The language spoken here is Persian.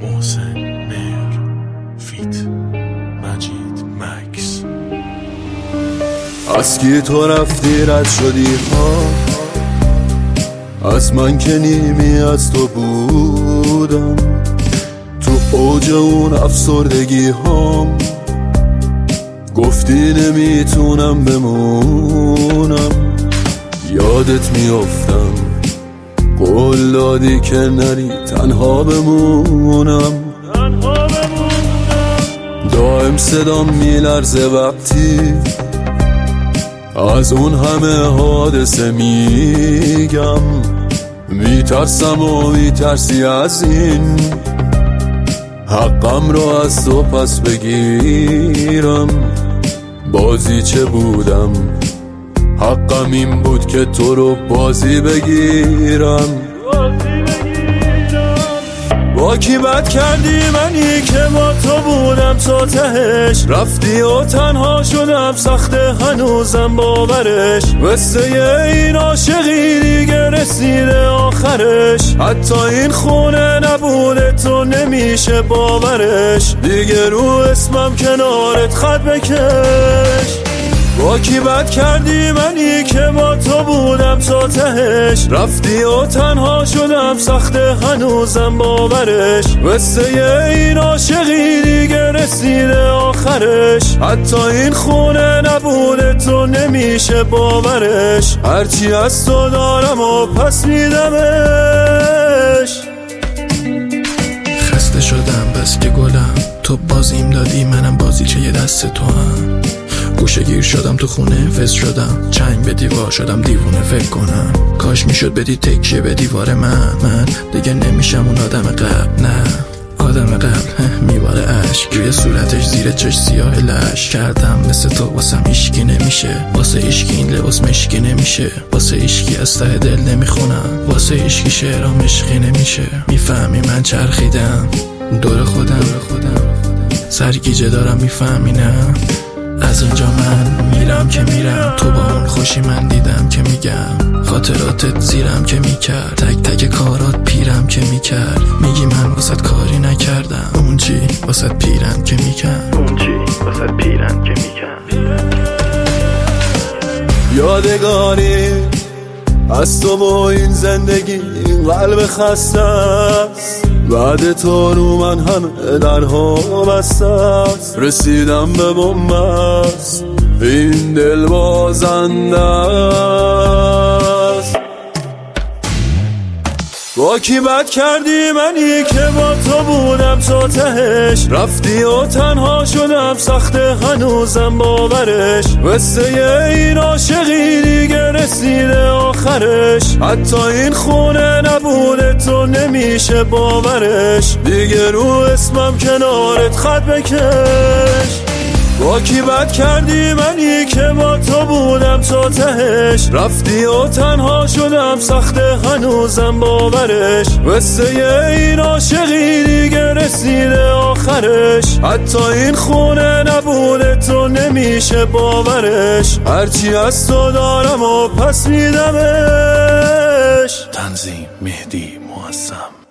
محسن مهر فیت مجید مکس. از کی تو رفتی رد شدی ها، از من که نیمی از تو بودم، تو اوج اون افسردگی هام گفتی نمیتونم بمونم، یادت میافتم قول دادی که نری تنها بمونم. دائم صدام میلرزه وقتی از اون همه حادثه میگم، میترسم و میترسی از این حقم رو از تو پس بگیرم. بازی چه بودم، حقم این بود که تو رو بازی بگیرم. با کی بد کردی منی که با تو بودم تا تهش، رفتی و تنها شدم سخته هنوزم باورش. قصه این عاشقی دیگه رسیده آخرش، حتی این خونه نبوده تو نمیشه باورش. دیگه رو اسمم کنارت خط بکش. با کی بد کردی منی که با تو بودم تا تهش، رفتی و تنها شدم سخته هنوزم باورش. قصه این عاشقی دیگه رسیده آخرش، حتی این خونه نبوده تو نمیشه باورش. هرچی از تو دارم و پس میدمش. خسته شدم بس که گلم، تو بازیم دادی منم بازی چه یه دست تو هم. گوشه گیر شدم تو خونه فز شدم، چنگ به دیوار شدم دیوونه فکر کنم. کاش میشد بدی تکیه به دیوار من دیگه نمیشم اون آدم قبل. نه آدم قبل میباره عشق روی صورتش، زیر چش سیاه لش کردم مثل تو. واسم ایشکی نمیشه، واسه ایشکی این لباس مشکی نمیشه، واسه ایشکی از ته دل نمیخونم، واسه ایشکی شعرام عشقی نمیشه. میفهمی من چرخیدم دور خودم سرگیجه دارم، میفهمی نه؟ از اینجا من میرم که میرم، تو با اون خوشی من دیدم که میگم، خاطراتت زیرم که میکرد، تک تک کارات پیرم که میکرد. میگی من واسط کاری نکردم، اون چی واسط پیرم که میکرد، اون چی واسط پیرم که میکرد. یادگاری از تو و این زندگی، این قلب خسته است، بعد تو رو من همه درها بسته است. رسیدم به بنبست، این دل بازنده است. با کی بد کردی منی که با تو بودم تا تهش، رفتی و تنها شدم سخته هنوزم باورش. قصه این عاشقی دیگه رسیده آخرش، حتی این خونه نبوده تو نمیشه باورش. دیگه رو اسمم کنارت خط بکش. با کی بد کردی منی که با تو بودم تا تهش، رفتی و تنها شدم سخته هنوزم باورش. قصه این عاشقی دیگه رسیده آخرش، حتی این خونه نبوده تو نمیشه باورش. هرچی از تو دارم و پس میدمش. تنظیم مهدی معظم.